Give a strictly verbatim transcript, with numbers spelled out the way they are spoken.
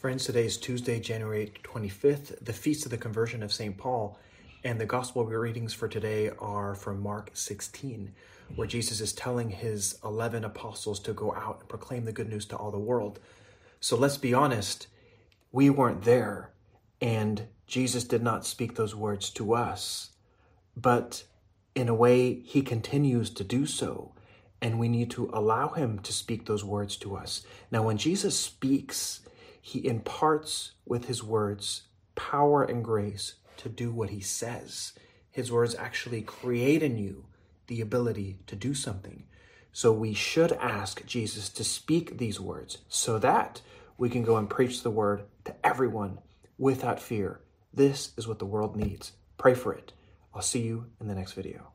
Friends, today is Tuesday, January twenty-fifth, the Feast of the Conversion of Saint Paul, and the Gospel readings for today are from Mark sixteen, where Jesus is telling his eleven apostles to go out and proclaim the good news to all the world. So let's be honest, we weren't there, and Jesus did not speak those words to us, but in a way, he continues to do so, and we need to allow him to speak those words to us. Now, when Jesus speaks, he imparts with his words power and grace to do what he says. His words actually create in you the ability to do something. So we should ask Jesus to speak these words so that we can go and preach the word to everyone without fear. This is what the world needs. Pray for it. I'll see you in the next video.